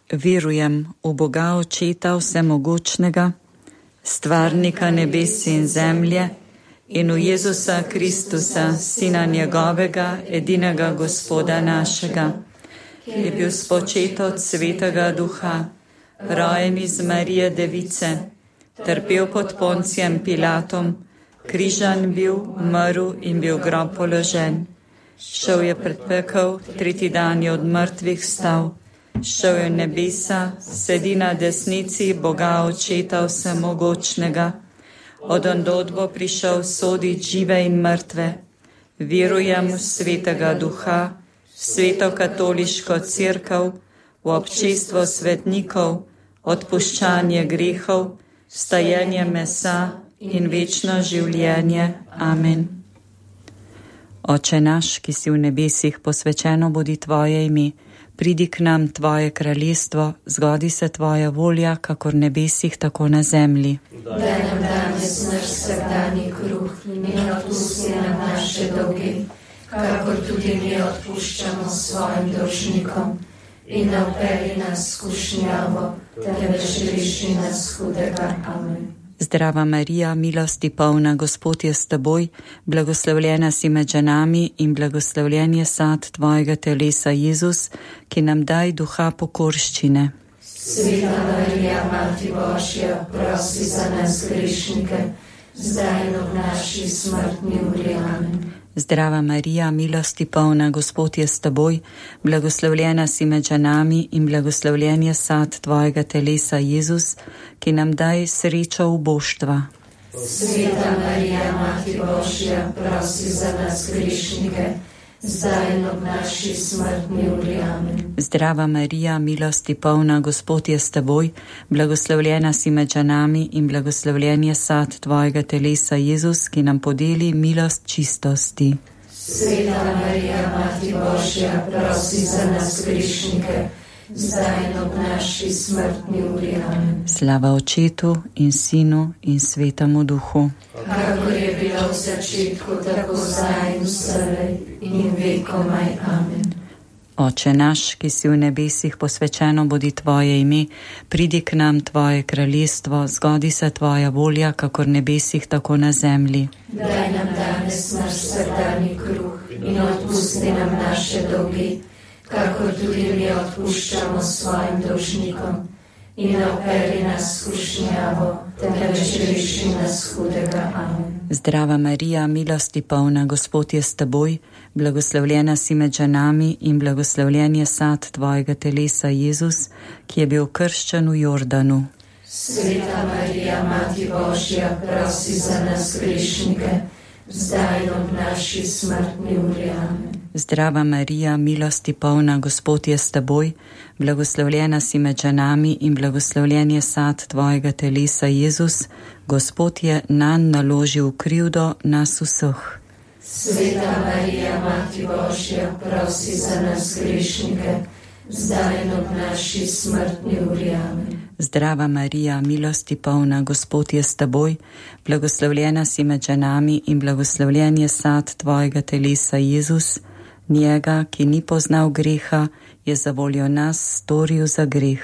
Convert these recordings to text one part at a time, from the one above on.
Verujem v Boga Očeta Vsemogočnega, Stvarnika nebes in zemlje, in v Jezusa Kristusa, Sina njegovega, edinega Gospoda našega, ki je bil spočet od Svetega Duha, rojen iz Marije Device, trpel pod Poncijem Pilatom, križan bil, umrl in bil v grob položen. Šel je pred pekel, tretji dan je od mrtvih vstal, šel je v nebesa, sedi na desnici Boga Očeta Vsemogočnega, od ondod bo prišel sodit žive in mrtve. Verujem v Svetega Duha, v Sveto katoliško cerkev, v občestvo svetnikov, odpuščanje grehov, vstajenje mesa in večno življenje. Amen. Oče naš, ki si v nebesih, posvečeno bodi tvoje ime, pridi k nam tvoje kraljestvo, zgodi se tvoja volja, kakor v nebesih, tako na zemlji. Daj nam danes naš vsakdanji kruh in odpusti nam naše dolge, kakor tudi mi odpuščamo svojim dolžnikom. In ne vpelji nas v skušnjavo, temveč reši nas hudega. Amen. Zdrava Marija, milosti polna, Gospod je s teboj, blagoslovljena si med ženami in blagoslovljen je sad tvojega telesa, Jezus, ki nam daj duha pokorščine. Sveta Marija, Mati Božja, prosi za nas grešnike, zdaj in v naši smrtni uri. Amen. Zdrava Marija, milosti polna, Gospod je s teboj, blagoslovljena si med ženami in blagoslovljen je sad tvojega telesa, Jezus, ki nam daj srečo uboštva. Sveta Marija, Mati Božja, prosi za nas grešnike, zdaj in v naši smrtni uri. Amen. Zdrava Marija, milosti polna, Gospod je s teboj, blagoslovljena si med ženami in blagoslovljen je sad tvojega telesa, Jezus, ki nam podeli milost čistosti. Sveta Marija, Mati Božja, prosi za nas grešnike, zdaj in v naši smrtni uri. Amen. Slava Očetu in Sinu in Svetemu Duhu. Kakor je bilo v začetku, tako zdaj in vselej in vekomaj. Amen. Oče naš, ki si v nebesih, posvečeno bodi tvoje ime, pridi k nam tvoje kraljestvo, zgodi se tvoja volja, kakor v nebesih, tako na zemlji. Daj nam danes naš vsakdanji kruh in odpusti nam naše dolge, kakor tudi mi odpuščamo svojim dolžnikom. In ne vpelji nas v skušnjavo, temveč reši nas hudega. Amen. Zdrava Marija, milosti polna, Gospod je s teboj, blagoslovljena si med ženami in blagoslovljen je sad tvojega telesa, Jezus, ki je bil krščen v Jordanu. Sveta Marija, Mati Božja, prosi za nas grešnike, zdaj in v naši smrtni uri. Amen. Zdrava Marija, milosti polna, Gospod je s teboj, blagoslovljena si med ženami in blagoslovljen je sad tvojega telesa, Jezus, Gospod je nanj naložil krivdo nas vseh. Sveta Marija, Mati Božja, prosi za nas grešnike, zdaj in v naši smrtni uri. Amen. Zdrava Marija, milosti polna, Gospod je s teboj, blagoslovljena si med ženami in blagoslovljen je sad tvojega telesa, Jezus, njega, ki ni poznal greha, je za voljo nas storil za greh.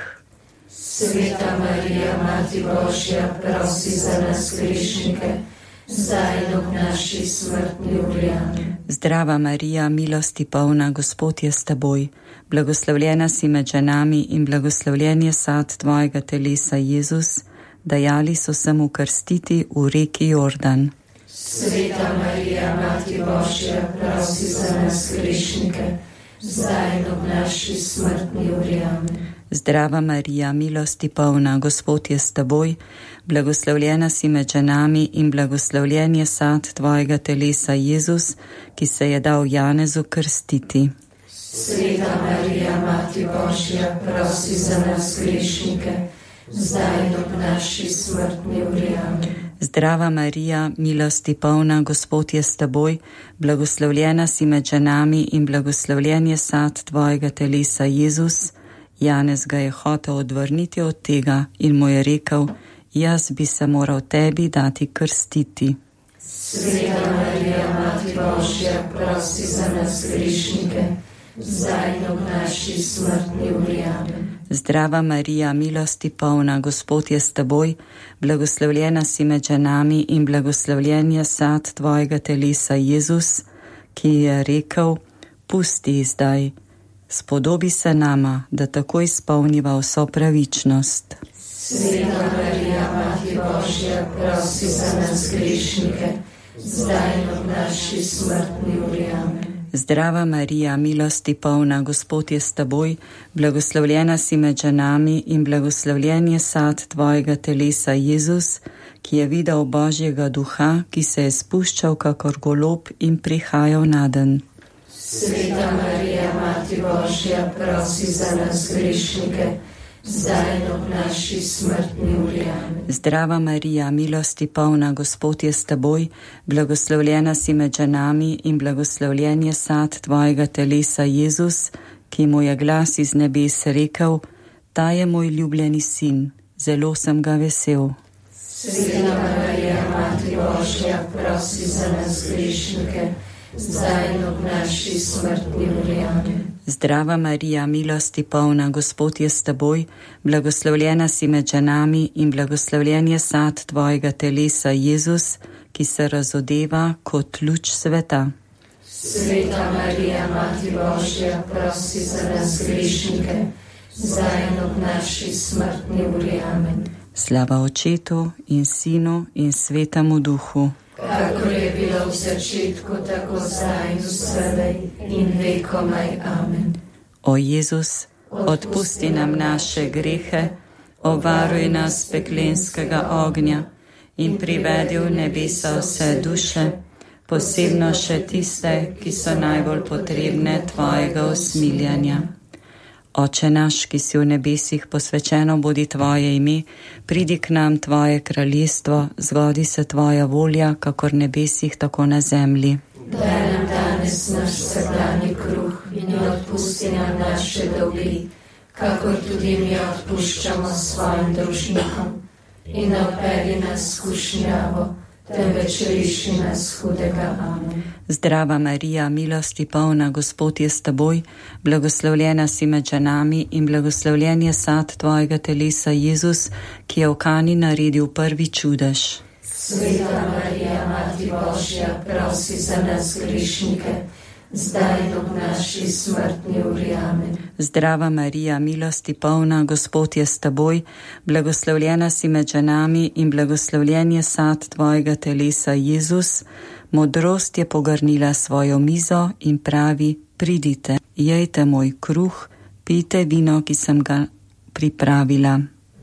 Sveta Marija, Mati Božja, prosi za nas grešnike, zdaj in v naši smrtni uri. Amen. Zdrava Marija, milosti polna, Gospod je s teboj, blagoslovljena si med ženami in blagoslovljen je sad tvojega telesa, Jezus, dajali so se mu krstiti v reki Jordan. Sveta Marija, Mati Božja, prosi za nas grešnike, zdaj in v naši smrtni uri. Amen. Zdrava Marija, milosti polna, Gospod je s teboj, blagoslovljena si med ženami in blagoslovljen je sad tvojega telesa, Jezus, ki se je dal Janezu krstiti. Sveta Marija, Mati Božja, prosi za nas grešnike, zdaj in v naši smrtni uri. Amen. Zdrava Marija, milosti polna, Gospod je s teboj, blagoslovljena si med ženami in blagoslovljen je sad tvojega telesa, Jezus. Janez ga je hotel odvrniti od tega in mu je rekel, jaz bi se moral tebi dati krstiti. Sveta Marija, Mati Božja, prosi za nas grešnike, zdaj in v naši smrtni uri. Amen. Zdrava Marija, milosti polna, Gospod je s teboj, blagoslovljena si med ženami in blagoslovljen je sad tvojega telesa, Jezus, ki je rekel, pusti zdaj, spodobi se nama, da tako izpolniva vso pravičnost. Sveta Marija, Mati Božja, prosi za nas grešnike, zdaj in ob naši smrtni uri. Amen. Zdrava Marija, milosti polna, Gospod je s teboj, blagoslovljena si med ženami in blagoslovljen je sad tvojega telesa, Jezus, ki je videl Božjega duha, ki se je spuščal kakor golob in prihajal naden. Sveta Marija, Mati Božja, prosi za nas grešnike, zdaj in ob naši smrtni uri. Amen. Zdrava Marija, milosti polna, Gospod je s teboj, blagoslovljena si med ženami in blagoslovljen je sad tvojega telesa, Jezus, ki mu je glas iz nebes rekel, ta je moj ljubljeni sin, zelo sem ga vesel. Sveta Marija, Mati Božja, prosi za nas grešnike, zdaj in ob naši smrtni uri. Amen. Zdrava Marija, milosti polna, Gospod je s teboj, blagoslovljena si med ženami in blagoslovljen je sad tvojega telesa, Jezus, ki se razodeva kot luč sveta. Sveta Marija, Mati Božja, prosi za nas grešnike, zdaj in ob naši smrtni uri. Amen. Slava Očetu in Sinu in Svetemu Duhu. Kakor je bilo v začetku, tako zdaj in vselej in vekomaj. Amen. O Jezus, odpusti nam naše grehe, obvaruj nas peklenskega ognja in privedi v nebesa vse duše, posebno še tiste, ki so najbolj potrebne tvojega usmiljanja. Oče naš, ki si v nebesih, posvečeno bodi tvoje ime, pridi k nam tvoje kraljestvo, zgodi se tvoja volja, kakor v nebesih, tako na zemlji. Daj nam danes naš vsakdanji kruh in odpusti nam naše dolgi, kakor tudi mi odpuščamo svojim dolžnikom. In ne vpelji nas v skušnjavo, temveč reši nas hudega. Amen. Zdrava Marija, milosti polna, Gospod je s teboj, blagoslovljena si med ženami in blagoslovljen je sad tvojega telesa, Jezus, ki je v Kani naredil prvi čudež. Sveta Marija, Mati Božja, prosi za nas grešnike, zdaj in ob naši smrtni uri. Amen. Zdrava Marija, milosti polna, Gospod je s teboj, blagoslovljena si med ženami in blagoslovljen je sad tvojega telesa, Jezus, modrost je pogrnila svojo mizo in pravi, pridite, jejte moj kruh, pijte vino, ki sem ga pripravila.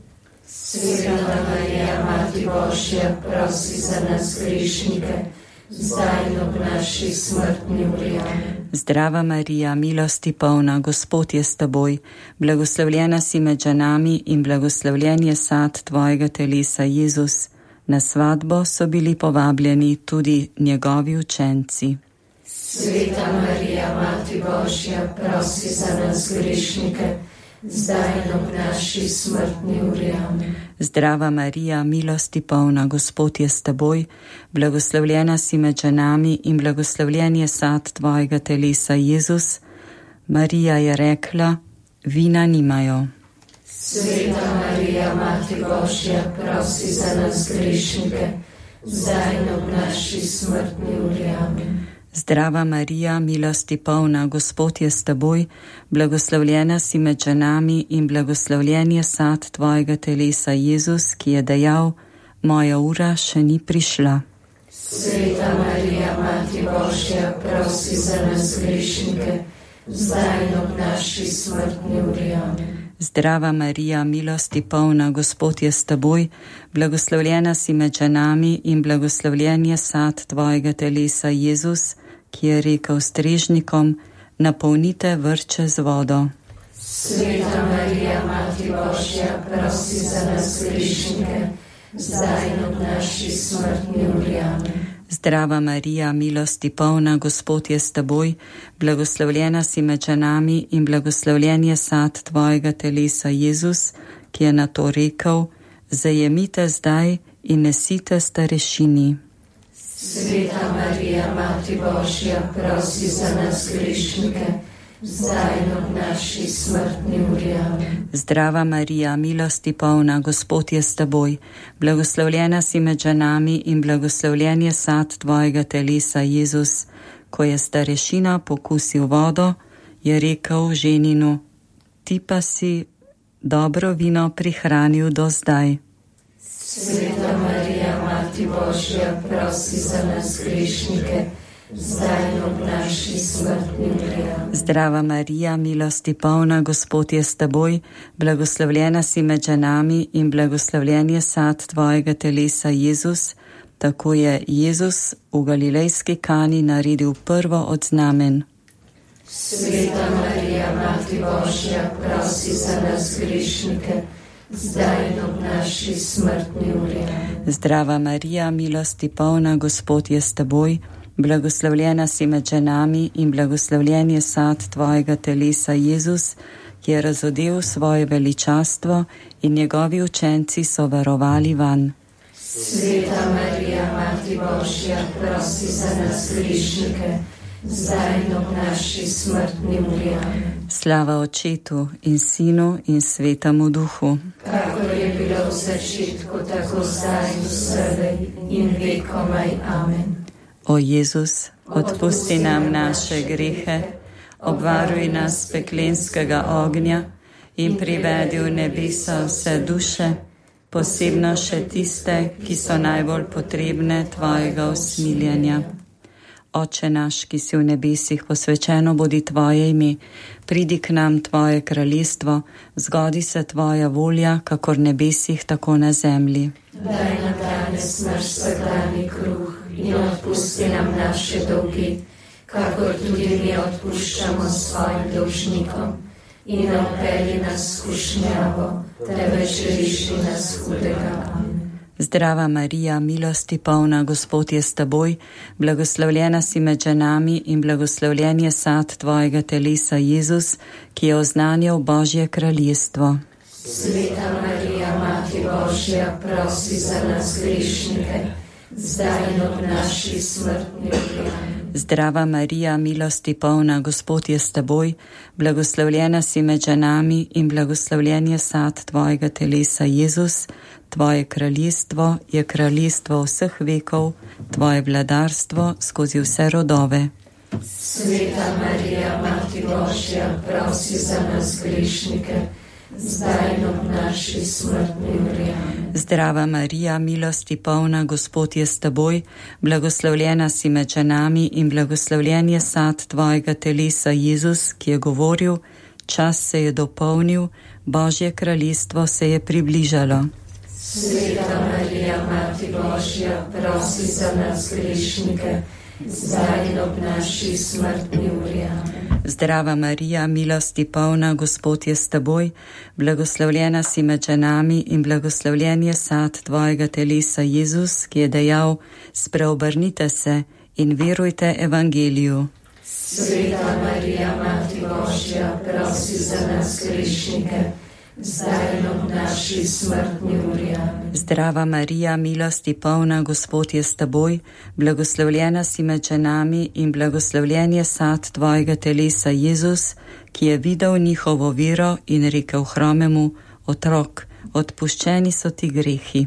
Sveta Marija, Mati Božja, prosi za nas grešnike, zdaj in ob naši smrtni uri. Amen. Zdrava Marija, milosti polna, Gospod je s teboj, blagoslovljena si med ženami in blagoslovljen je sad tvojega telesa, Jezus. Na svatbo so bili povabljeni tudi njegovi učenci. Sveta Marija, Mati Božja, prosi za nas grešnike, zdaj in ob naši smrtni uri. Amen. Zdrava Marija, milosti polna, Gospod je s teboj, blagoslovljena si med ženami in blagoslovljen je sad tvojega telesa, Jezus. Marija je rekla, vina nimajo. Sveta Marija, Mati Božja, prosi za nas grešnike, zdaj in ob naši smrtni uri. Amen. Zdrava Marija, milosti polna, Gospod je s teboj, blagoslovljena si med ženami in blagoslovljen je sad tvojega telesa, Jezus, ki je dejal, moja ura še ni prišla. Sveta Marija, Mati Božja, prosi za nas grešnike, zdaj in ob naši smrtni uri. Amen. Zdrava Marija, milosti polna, Gospod je s teboj, blagoslovljena si med ženami in blagoslovljen je sad tvojega telesa, Jezus, ki je rekel strežnikom, napolnite vrče z vodo. Sveta Marija, Mati Božja, prosi za nas grešnike, zdaj in ob naši smrtni uri. Amen. Zdrava Marija, milosti polna, Gospod je s teboj, blagoslovljena si med ženami in blagoslovljen je sad tvojega telesa, Jezus, ki je na to rekel, zajemite zdaj in nesite starešini. Sveta Marija, Mati Božja, prosi za nas grešnike, zdaj in ob naši smrtni uri. Amen. Zdrava Marija, milosti polna, Gospod je s teboj, blagoslovljena si med ženami in blagoslovljen je sad tvojega telesa, Jezus. Ko je starešina pokusil vodo, je rekel ženinu: ti pa si dobro vino prihranil do zdaj. Sveta Marija, Mati Božja, prosi za nas grešnike, zdaj in ob naši smrtni uri. Zdrava Marija, milosti polna, Gospod je s teboj, blagoslovljena si med ženami in blagoslovljen je sad tvojega telesa, Jezus. Tako je Jezus v galilejski Kani naredil prvo od znamen. Sveta Marija, Mati Božja, prosi za nas grešnike, zdaj in ob naši smrtni uri. Zdrava Marija, milosti polna, Gospod je s teboj, blagoslovljena si med ženami in blagoslovljen je sad tvojega telesa, Jezus, ki je razodel svoje veličastvo in njegovi učenci so verovali vanj. Sveta Marija, Mati Božja, prosi za nas grešnike, zdaj in ob naši smrtni uri. Slava Očetu in Sinu in Svetemu Duhu. Kakor je bilo v začetku, tako zdaj in vselej in vekomaj. Amen. O Jezus, odpusti nam naše grehe, obvaruj nas peklenskega ognja in privedi v nebesa vse duše, posebno še tiste, ki so najbolj potrebne tvojega usmiljenja. Oče naš, ki si v nebesih, posvečeno bodi tvoje ime, pridi k nam tvoje kraljestvo, zgodi se tvoja volja, kakor v nebesih, tako na zemlji. Daj nam danes naš vsakdanji kruh in odpusti nam naše dolgi, kakor tudi mi odpuščamo svojim dolžnikom. In ne vpelji nas v skušnjavo, temveč reši nas hudega. Amen. Zdrava Marija, milosti polna, Gospod je s teboj, blagoslovljena si med ženami in blagoslovljen je sad tvojega telesa, Jezus, ki je oznanjal Božje kraljestvo. Sveta Marija, Mati Božja, prosi za nas grešnike, zdaj in ob naši smrtni uri. Zdrava Marija, milosti polna, Gospod je s teboj, blagoslovljena si med ženami in blagoslovljen je sad tvojega telesa, Jezus. Tvoje kraljestvo je kraljestvo vseh vekov, tvoje vladarstvo skozi vse rodove. Sveta Marija, Mati Božja, prosi za nas grešnike, zdaj in ob naši smrtni uri. Zdrava Marija, milosti polna, Gospod je s teboj, blagoslovljena si med ženami in blagoslovljen je sad tvojega telesa, Jezus, ki je govoril: čas se je dopolnil, Božje kraljestvo se je približalo. Sveta Marija, Mati Božja, prosi za nas grešnike, zdaj in ob naši smrtni uri. Zdrava Marija, milosti polna, Gospod je s teboj, blagoslovljena si med ženami in blagoslovljen je sad tvojega telesa, Jezus, ki je dejal: spreobrnite se in verujte evangeliju. Sveta Marija, Mati Božja, prosi za nas grešnike, zdaj in ob naši smrtni uri. Zdrava Marija, milosti polna, Gospod je s teboj, blagoslovljena si med ženami in blagoslovljen je sad tvojega telesa, Jezus, ki je videl njihovo vero in rekel hromemu: otrok, odpuščeni so ti grehi.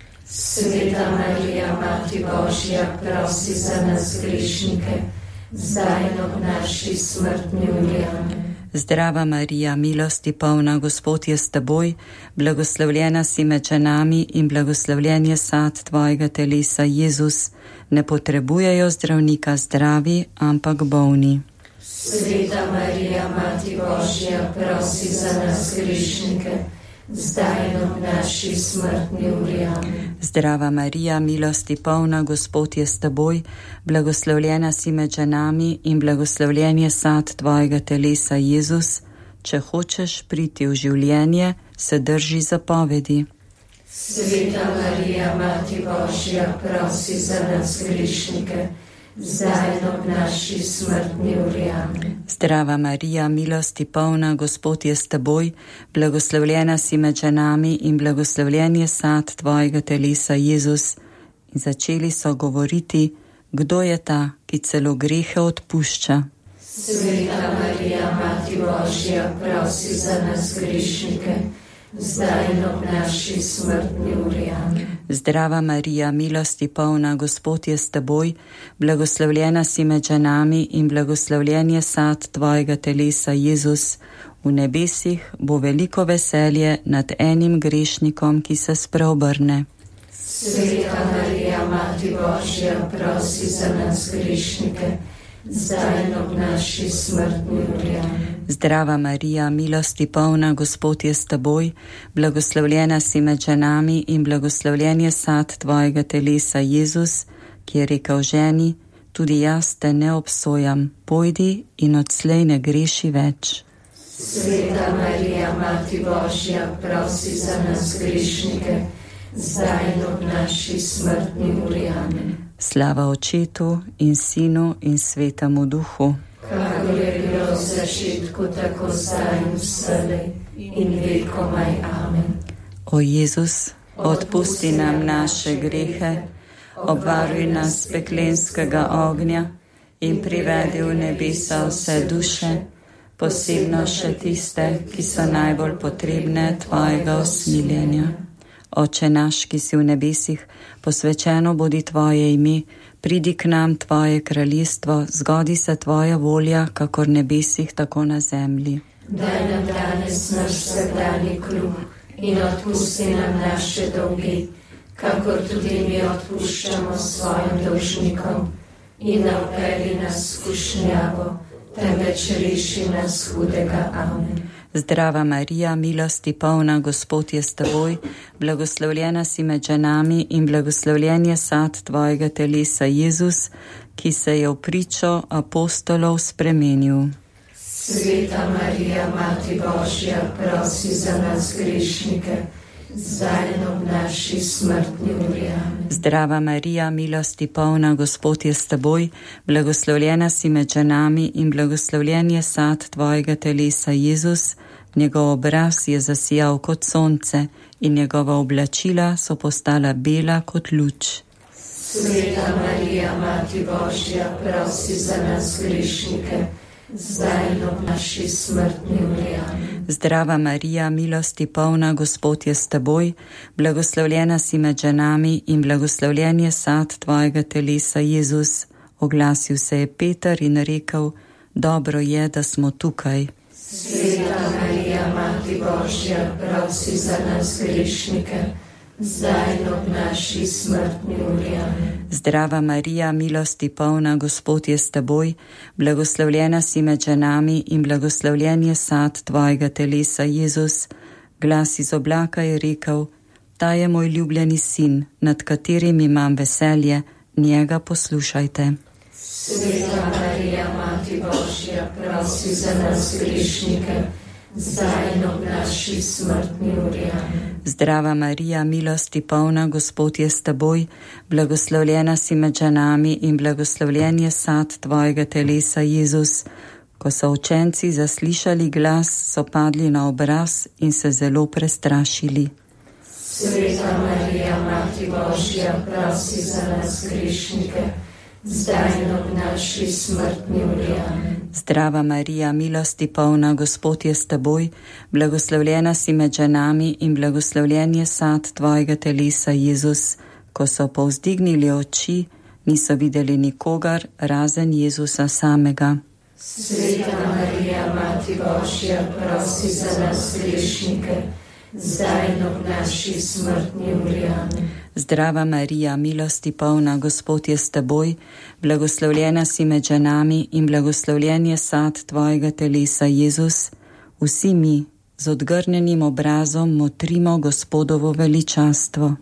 Sveta Marija, Mati Božja, prosi za nas grešnike, zdaj in ob naši smrtni uri. Zdrava Marija, milosti polna, Gospod je s teboj, blagoslovljena si med ženami in blagoslovljen je sad tvojega telesa, Jezus. Ne potrebujejo zdravnika zdravi, ampak bolni. Sveta Marija, Mati Božja, prosi za nas grešnike, zdaj in ob naši smrtni uri. Zdrava Marija, milosti polna, Gospod je s teboj, blagoslovljena si med ženami in blagoslovljen je sad tvojega telesa, Jezus. Če hočeš priti v življenje, se drži zapovedi. Sveta Marija, Mati Božja, prosi za nas grešnike, zdaj in ob naši smrtni uri. Zdrava Marija, milosti polna, Gospod je s teboj, blagoslovljena si med ženami in blagoslovljen je sad tvojega telesa, Jezus. In začeli so govoriti: kdo je ta, ki celo grehe odpušča? Sveta Marija, Mati Božja, prosi za nas grešnike, zdaj in ob naši smrtni uri. Amen. Zdrava Marija, milosti polna, Gospod je s teboj, blagoslovljena si med ženami in blagoslovljen je sad tvojega telesa, Jezus. V nebesih bo veliko veselje nad enim grešnikom, ki se spreobrne. Sveta Marija, Mati Božja, prosi za nas grešnike, zdaj in ob naši smrtni uri. Zdrava Marija, milosti polna, Gospod je s teboj, blagoslovljena si med ženami in blagoslovljen je sad tvojega telesa, Jezus, ki je rekel ženi, tudi jaz te ne obsojam, pojdi in odslej ne greši več. Sveta Marija, Mati Božja, prosi za nas grešnike, zdaj in ob naši smrtni uri. Amen. Slava Očetu in Sinu in Svetemu Duhu. Kakor je bilo v začetku, tako zdaj in vselej in vekomaj. Amen. O Jezus, odpusti nam naše grehe, obvaruj nas peklenskega ognja in privedi v nebesa vse duše, posebno še tiste, ki so najbolj potrebne tvojega usmiljenja. Oče naš, ki si v nebesih, posvečeno bodi tvoje ime, pridi k nam tvoje kraljestvo, zgodi se tvoja volja, kakor v nebesih, tako na zemlji. Daj nam danes naš vsakdanji kruh in odpusti nam naše dolge, kakor tudi mi odpuščamo svojim dolžnikom. In ne vpelji nas v skušnjavo, temveč reši nas hudega. Amen. Zdrava Marija, milosti polna, Gospod je s teboj, blagoslovljena si med ženami in blagoslovljen je sad tvojega telesa, Jezus, ki se je v pričo apostolov spremenil. Sveta Marija, Mati Božja, prosi za nas grešnike, zdaj in ob naši smrtni uri. Amen. Zdrava Marija, milosti polna, Gospod je s teboj, blagoslovljena si med ženami in blagoslovljen je sad tvojega telesa, Jezus. Njegov obraz je zasijal kot sonce in njegova oblačila so postala bela kot luč. Sveta Marija, Mati Božja, prosi za nas grešnike, zdaj in ob naši smrtni uri. Amen. Zdrava Marija, milosti polna, Gospod je s teboj, blagoslovljena si med ženami in blagoslovljen je sad tvojega telesa, Jezus. Oglasil se je Peter in rekel, dobro je, da smo tukaj. Sveta Marija, Mati Božja, prosi za nas grešnike, zdaj in ob naši smrtni uri. Amen. Zdrava Marija, milosti polna, Gospod je s teboj, blagoslovljena si med ženami in blagoslovljen je sad tvojega telesa, Jezus. Glas iz oblaka je rekel, ta je moj ljubljeni sin, nad katerim imam veselje, njega poslušajte. Sveta Marija, Mati Božja, prosi za nas grešnike, zdaj in ob naši smrtni uri. Amen. Zdrava Marija, milosti polna, Gospod je s teboj, blagoslovljena si med ženami in blagoslovljen je sad tvojega telesa, Jezus. Ko so učenci zaslišali glas, so padli na obraz in se zelo prestrašili. Sveta Marija, Mati Božja, prosi za nas grešnike, zdaj in ob naši smrtni uri. Amen. Zdrava Marija, milosti polna, Gospod je s teboj, blagoslovljena si med ženami in blagoslovljen je sad tvojega telesa, Jezus. Ko so povzdignili oči, niso videli nikogar, razen Jezusa samega. Sveta Marija, Mati Božja, prosi za nas grešnike, zdaj in ob naši smrtni uri. Amen. Zdrava Marija, milosti polna, Gospod je s teboj, blagoslovljena si med ženami in blagoslovljen je sad tvojega telesa, Jezus. Vsi mi z odgrnjenim obrazom motrimo Gospodovo veličastvo.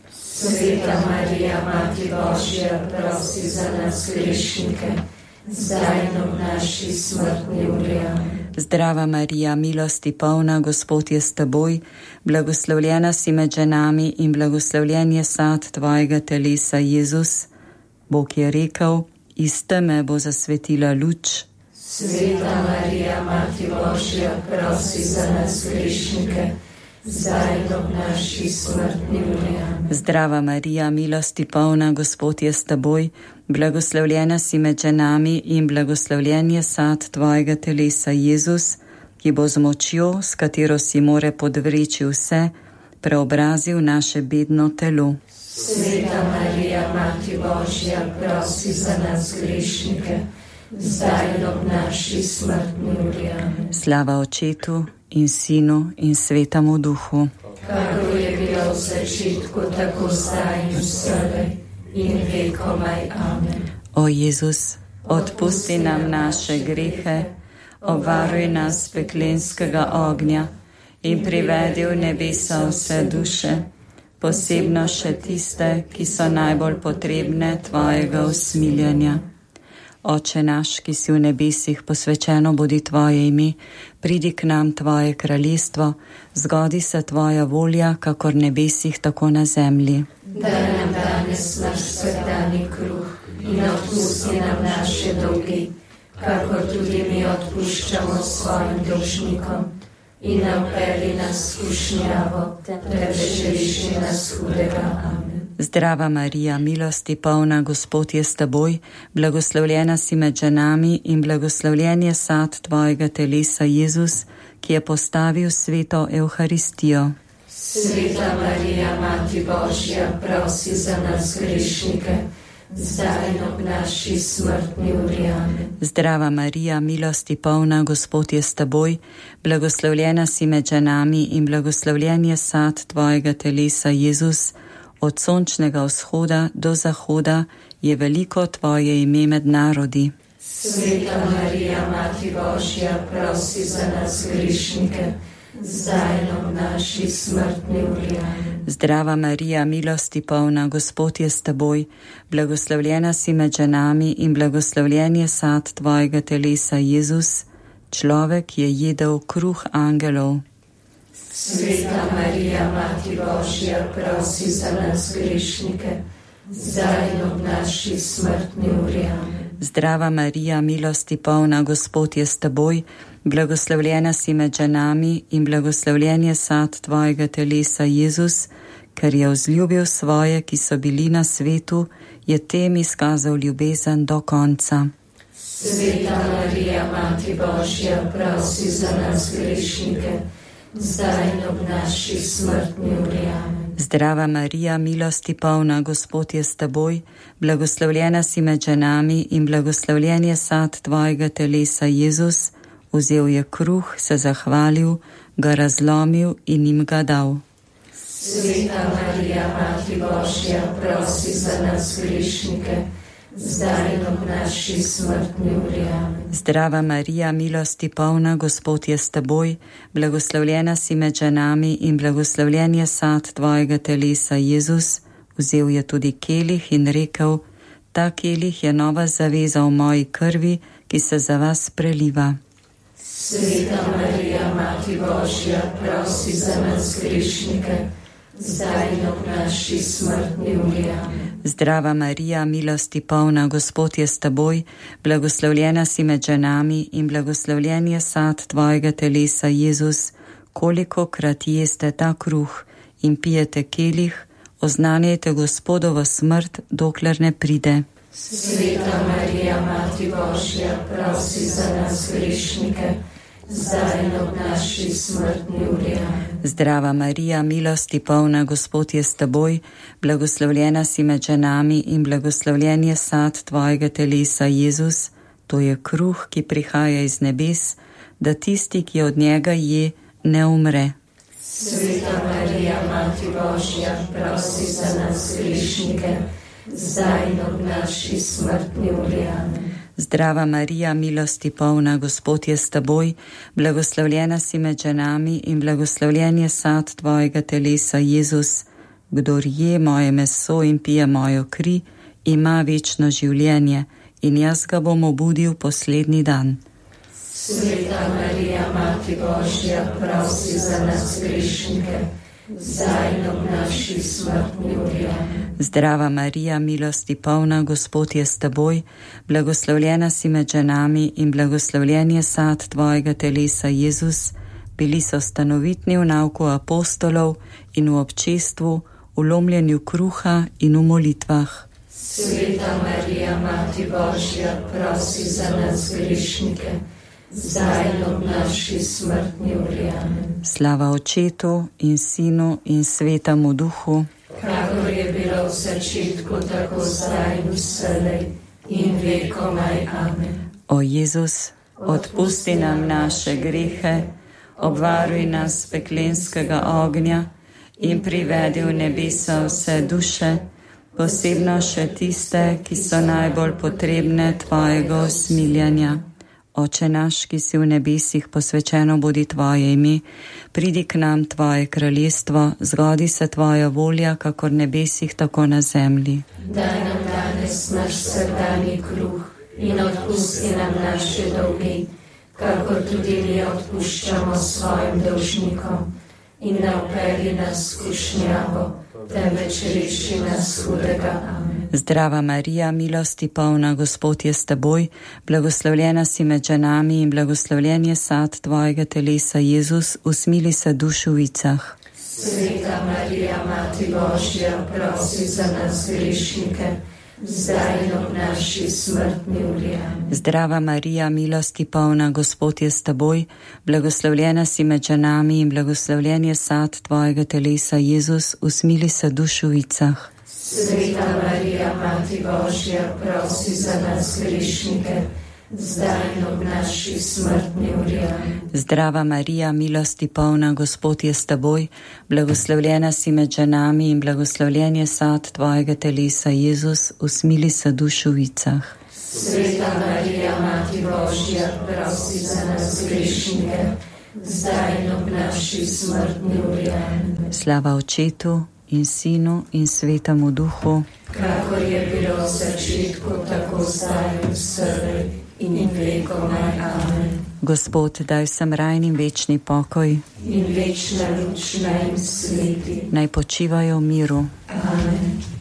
Sveta Marija, Mati Božja, prosi za nas grešnike, zdaj in ob naši smrtni uri. Amen. Zdrava Marija, milosti polna, Gospod je s teboj, blagoslovljena si med ženami in blagoslovljen je sad tvojega telesa, Jezus. Bog je rekel, iz teme bo zasvetila luč. Sveta Marija, Mati Božja, prosi za nas grešnike, zdaj in ob naši smrtni uri. Amen. Zdrava Marija, milosti polna, Gospod je s teboj, blagoslovljena si med ženami in blagoslovljen je sad tvojega telesa, Jezus, ki bo z močjo, s katero si more podvreči vse, preobrazil naše bedno telo. Sveta Marija, Mati Božja, prosi za nas grešnike, zdaj in ob naši smrtni uri. Amen. Slava Očetu in Sinu in Svetemu Duhu. Kakor je bilo v začetku, tako zdaj in vselej in vekomaj. Amen. O Jezus, odpusti nam naše grehe, obvaruj nas peklenskega ognja in privedi v nebesa vse duše, posebno še tiste, ki so najbolj potrebne tvojega usmiljenja. Oče naš, ki si v nebesih, posvečeno bodi tvoje ime, pridi k nam tvoje kraljestvo, zgodi se tvoja volja, kakor v nebesih, tako na zemlji. Daj nam danes naš vsakdanji kruh in odpusti nam naše dolge, kakor tudi mi odpuščamo svojim dolžnikom. In ne vpelji nas v skušnjavo, temveč reši nas hudega. Amen. Zdrava Marija, milosti polna, Gospod je s teboj, blagoslovljena si med ženami in blagoslovljen je sad tvojega telesa, Jezus, ki je postavil sveto Evharistijo. Sveta Marija, Mati Božja, prosi za nas grešnike, zdaj in ob naši smrtni uri. Amen. Zdrava Marija, milosti polna, Gospod je s teboj, blagoslovljena si med ženami in blagoslovljen je sad tvojega telesa, Jezus. Od sončnega vzhoda do zahoda je veliko tvoje ime med narodi. Sveta Marija, Mati Božja, prosi za nas grešnike, zdaj in ob naši smrtni uri. Amen. Zdrava Marija, milosti polna, Gospod je s teboj, blagoslovljena si med ženami in blagoslovljen je sad tvojega telesa, Jezus, človek je jedel kruh angelov. Sveta Marija, Mati Božja, prosi za nas grešnike, zdaj in ob naši smrtni uri. Amen. Zdrava Marija, milosti polna, Gospod je s teboj, blagoslovljena si med ženami in blagoslovljen je sad tvojega telesa, Jezus, ker je vzljubil svoje, ki so bili na svetu, je tem izkazal ljubezen do konca. Sveta Marija, Mati Božja, prosi za nas grešnike, zdaj in ob naši smrtni uri. Amen. Zdrava Marija, milosti polna, Gospod je s teboj, blagoslovljena si med ženami in blagoslovljen je sad tvojega telesa, Jezus, vzel je kruh, se zahvalil, ga razlomil in jim ga dal. Sveta Marija, Mati Božja, prosi za nas grešnike, zdaj in ob naši smrtni uri. Amen. Zdrava Marija, milosti polna, Gospod je s teboj, blagoslovljena si med ženami in blagoslovljen je sad tvojega telesa, Jezus, vzel je tudi kelih in rekel, ta kelih je nova zaveza v moji krvi, ki se za vas preliva. Sveta Marija, Mati Božja, prosi za nas grešnike, zdaj in ob naši smrtni uri. Amen. Zdrava Marija, milosti polna, Gospod je s teboj, blagoslovljena si med ženami in blagoslovljen je sad tvojega telesa, Jezus, kolikokrat jeste ta kruh in pijete kelih, oznanjajte Gospodovo smrt, dokler ne pride. Sveta Marija, Mati Božja, prosi za nas grešnike, zdaj in ob naši smrtni uri. Amen. Zdrava Marija, milosti polna, Gospod je s teboj, blagoslovljena si med ženami in blagoslovljen je sad tvojega telesa, Jezus, to je kruh, ki prihaja iz nebes, da tisti, ki od njega je, ne umre. Sveta Marija, Mati Božja, prosi za nas grešnike, zdaj in ob naši smrtni uri. Amen. Zdrava Marija, milosti polna, Gospod je s teboj, blagoslovljena si med ženami in blagoslovljen je sad tvojega telesa, Jezus, kdor je moje meso in pije mojo kri, ima večno življenje in jaz ga bom obudil poslednji dan. Sveta Marija, Mati Božja, prosi za nas grešnike, zdaj in ob naši smrtni uri. Amen. Zdrava Marija, milosti polna, Gospod je s teboj, blagoslovljena si med ženami in blagoslovljen je sad tvojega telesa, Jezus, Bili so stanovitni v nauku apostolov in v občestvu, v lomljenju kruha in v molitvah. Sveta Marija, Mati Božja, prosi za nas grešnike, zdaj in ob naši smrtni uri. Amen. Slava Očetu in Sinu in Svetemu Duhu, kakor je bilo v začetku, tako zdaj in vselej in vekomaj. Amen. O Jezus, odpusti nam naše grehe, obvaruj nas peklenskega ognja in privedi v nebesa vse duše, posebno še tiste, ki so najbolj potrebne tvojega usmiljanja. Oče naš, ki si v nebesih, posvečeno bodi tvoje ime, pridi k nam tvoje kraljestvo, zgodi se tvoja volja, kakor v nebesih, tako na zemlji. Daj nam danes naš vsakdanji kruh in odpusti nam naše dolge, kakor tudi mi odpuščamo svojim dolžnikom. In ne vpelji nas v skušnjavo, temveč reši nas hudega. Amen. Zdrava Marija, milosti polna, Gospod je s teboj, blagoslovljena si med ženami in blagoslovljen je sad tvojega telesa, Jezus, usmili se duš v vicah. Sveta Marija, Mati Božja, prosi za nas grešnike, zdaj in ob naši smrtni uri. Zdrava Marija, milosti polna, Gospod je s teboj, blagoslovljena si med ženami in blagoslovljen je sad tvojega telesa, Jezus, usmili se duš v vicah. Sveta Marija, Mati Božja, prosi za nas grešnike, zdaj in ob naši smrtni uri. Zdrava Marija, milosti polna, Gospod je s teboj, blagoslovljena si med ženami in blagoslovljen je sad tvojega telesa, Jezus, usmili se duš v vicah. Sveta Marija, Mati Božja, prosi za nas grešnike, zdaj in ob naši smrtni uri. Slava Očetu in Sinu in Svetemu Duhu, kakor je bilo v začetku, tako zdaj in vselej in vekomaj. Amen. Gospod, daj vsem rajnim večni pokoj in večna luč naj jim sveti. Naj počivajo v miru. Amen.